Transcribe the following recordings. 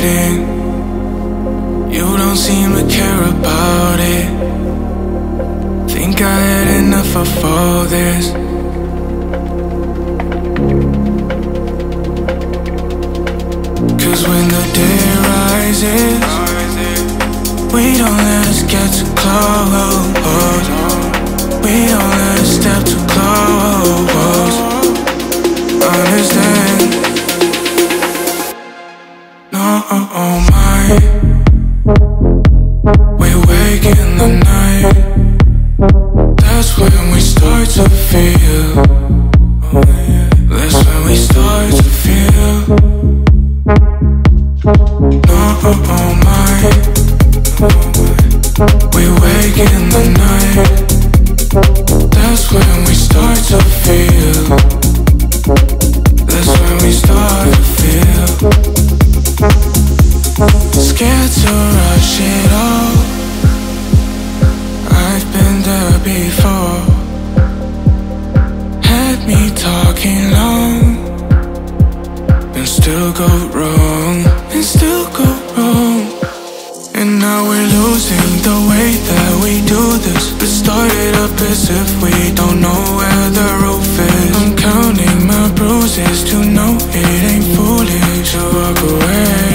hiding. You don't seem to care about it. Think I had enough of all this. Cause when the day rises, we don't let us get too close. We don't let us step too close. Understand? No, my. We wake in the night. That's when we start to feel. That's when we start to feel. No, my. We wake in the night. That's when we start to feel. That's when we start to feel. Scared to rush it all. I've been there before. Had me talking long, and still go wrong, and still go wrong. And now we're losing the way that we do this. It started up as if we don't know where the roof is. I'm counting my bruises to know it ain't foolish to walk away.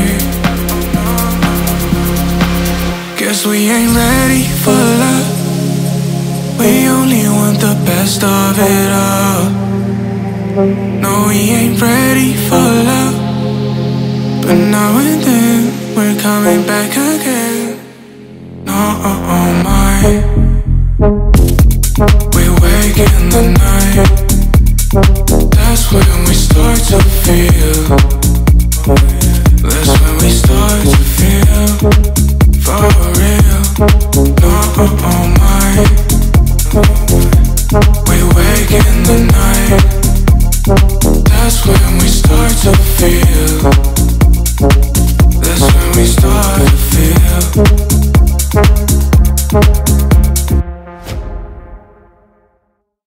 Guess we ain't ready for love. We only want the best of it all. No, we ain't ready